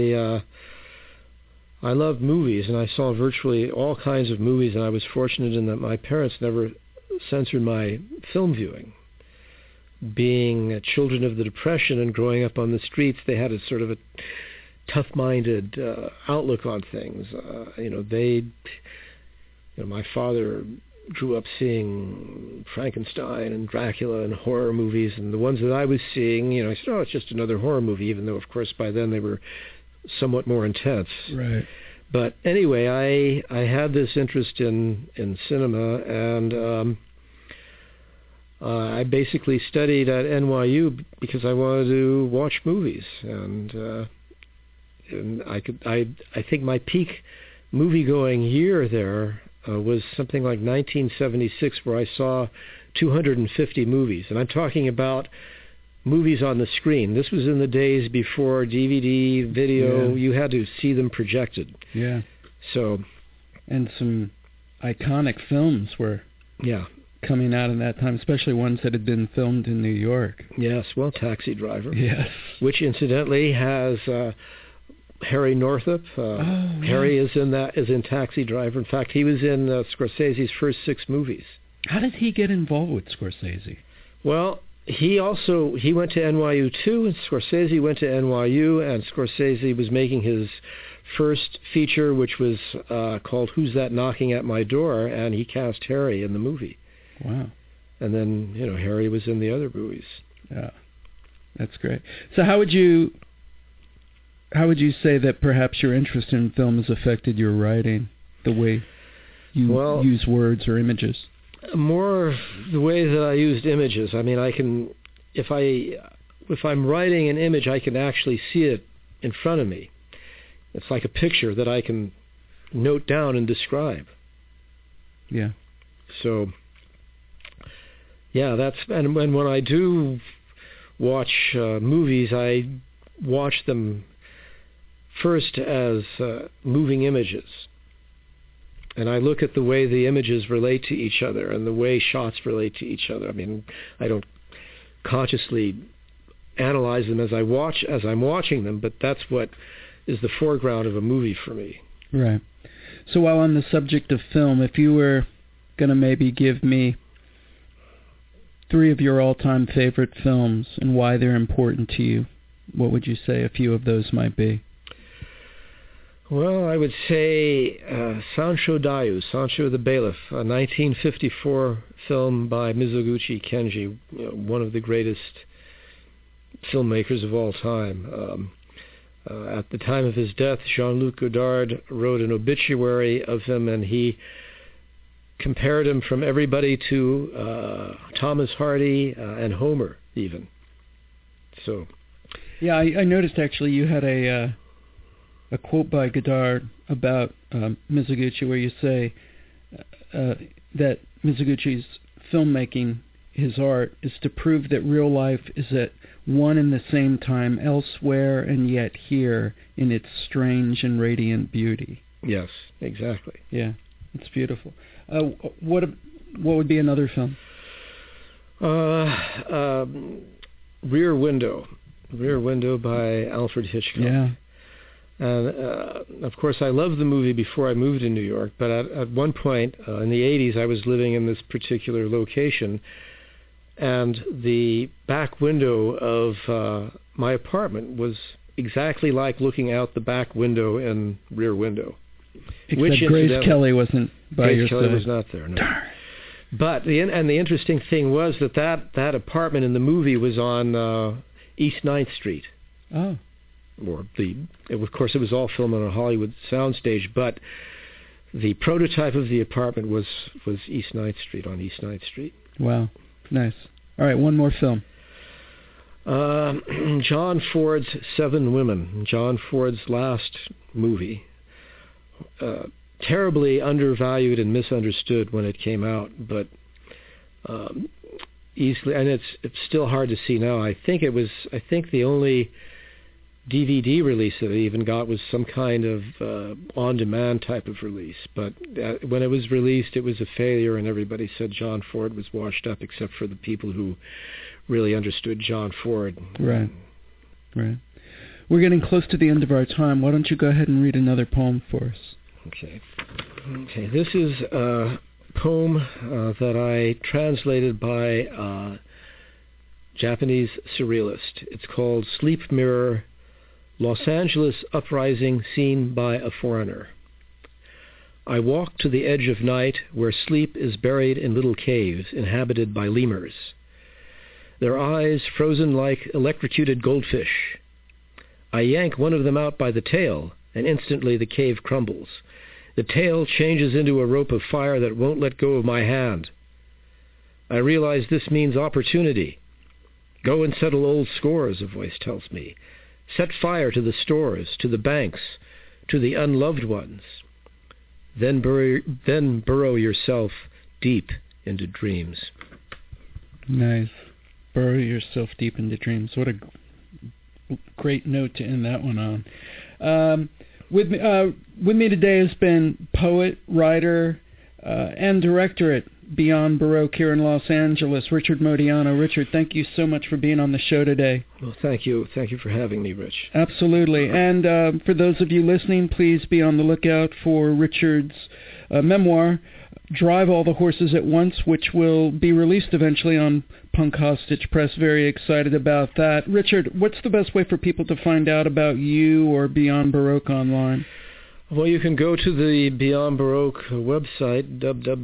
I loved movies, and I saw virtually all kinds of movies, and I was fortunate in that my parents never censored my film viewing. Being children of the Depression and growing up on the streets, they had a sort of a tough-minded outlook on things. My father grew up seeing Frankenstein and Dracula and horror movies, and the ones that I was seeing, I said, it's just another horror movie, even though, of course, by then they were somewhat more intense. Right. But anyway, I had this interest in cinema, and I basically studied at NYU because I wanted to watch movies, and I think my peak movie-going year there was something like 1976, where I saw 250 movies. And I'm talking about movies on the screen. This was in the days before DVD, video. Yeah. You had to see them projected. Yeah. So. And some iconic films were coming out in that time, especially ones that had been filmed in New York. Yes, well, Taxi Driver. Yes. Which, incidentally, has Harry Northup. Harry is in Taxi Driver. In fact, he was in Scorsese's first 6 movies. How did he get involved with Scorsese? Well, he went to NYU too, and Scorsese went to NYU, and Scorsese was making his first feature, which was called Who's That Knocking at My Door, and he cast Harry in the movie. Wow. And then, Harry was in the other movies. Yeah, that's great. So how would you say that perhaps your interest in film has affected your writing, the way you use words or images? More the way that I used images. I mean, I can, if I'm writing an image, I can actually see it in front of me. It's like a picture that I can note down and describe. Yeah. So, yeah, and when I do watch movies, I watch them first as moving images. And I look at the way the images relate to each other and the way shots relate to each other. I mean, I don't consciously analyze them as I'm watching them, but that's what is the foreground of a movie for me. Right. So while on the subject of film, if you were going to maybe give me 3 of your all-time favorite films and why they're important to you, what would you say a few of those might be? Well, I would say Sancho Dayu, Sancho the Bailiff, a 1954 film by Mizoguchi Kenji, one of the greatest filmmakers of all time. At the time of his death, Jean-Luc Godard wrote an obituary of him, and he compared him from everybody to Thomas Hardy and Homer, even. So, yeah, I noticed actually you had a quote by Godard about Mizoguchi, where you say that Mizoguchi's filmmaking, his art, is to prove that real life is at one and the same time elsewhere and yet here in its strange and radiant beauty. Yes, exactly. Yeah, it's beautiful. What would be another film? Rear Window by Alfred Hitchcock. Yeah. And, of course, I loved the movie before I moved to New York, but at one point in the 80s, I was living in this particular location, and the back window of my apartment was exactly like looking out the back window in Rear Window. Except Grace Kelly wasn't by your side. Grace Kelly was not there, no. Darn. But the interesting thing was that apartment in the movie was on East 9th Street. Oh. Of course, it was all filmed on a Hollywood soundstage, but the prototype of the apartment was East 9th Street, on East 9th Street. Wow, nice. All right, one more film. John Ford's Seven Women, John Ford's last movie. Terribly undervalued and misunderstood when it came out, but easily, and it's still hard to see now. I think the only DVD release that it even got was some kind of on-demand type of release. But when it was released, it was a failure, and everybody said John Ford was washed up, except for the people who really understood John Ford. Right. We're getting close to the end of our time. Why don't you go ahead and read another poem for us? Okay. This is a poem that I translated by a Japanese surrealist. It's called Sleep Mirror, Los Angeles Uprising Seen by a Foreigner. I walk to the edge of night where sleep is buried in little caves inhabited by lemurs. Their eyes frozen like electrocuted goldfish. I yank one of them out by the tail, and instantly the cave crumbles. The tail changes into a rope of fire that won't let go of my hand. I realize this means opportunity. Go and settle old scores, a voice tells me. Set fire to the stores, to the banks, to the unloved ones. Then burrow yourself deep into dreams. Nice. Burrow yourself deep into dreams. What a great note to end that one on. With me today has been poet, writer, and director at Beyond Baroque here in Los Angeles, Richard Modiano. Richard, thank you so much for being on the show today. Well, thank you. Thank you for having me, Rich. Absolutely. And for those of you listening, please be on the lookout for Richard's memoir, Drive All the Horses at Once, which will be released eventually on Punk Hostage Press. Very excited about that. Richard, what's the best way for people to find out about you or Beyond Baroque online? Well, you can go to the Beyond Baroque website,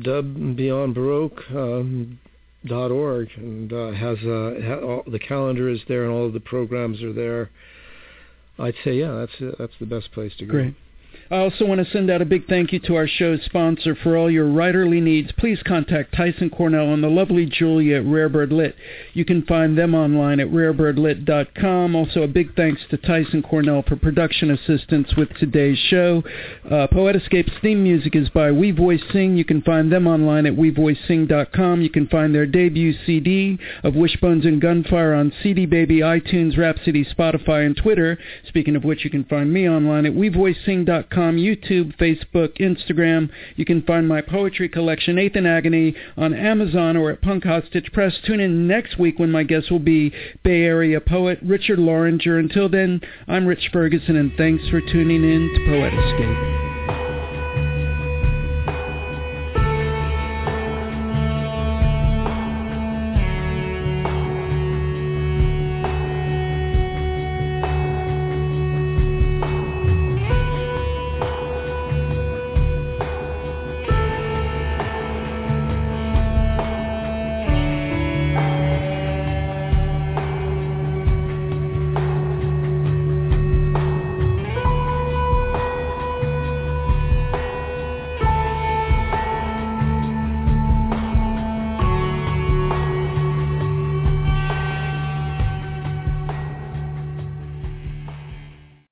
www.beyondbaroque.org, and the calendar is there and all of the programs are there. I'd say, that's the best place to go. Great. I also want to send out a big thank you to our show's sponsor. For all your writerly needs, please contact Tyson Cornell and the lovely Julia at Rarebird Lit. You can find them online at rarebirdlit.com. Also, a big thanks to Tyson Cornell for production assistance with today's show. Poetascape's theme music is by We Voice Sing. You can find them online at wevoicesing.com. You can find their debut CD of Wishbones and Gunfire on CD Baby, iTunes, Rhapsody, Spotify, and Twitter. Speaking of which, you can find me online at wevoicesing.com. YouTube, Facebook, Instagram. You can find my poetry collection, Eighth in Agony, on Amazon or at Punk Hostage Press. Tune in next week when my guest will be Bay Area poet Richard Loranger. Until then, I'm Rich Ferguson, and thanks for tuning in to Poetascape.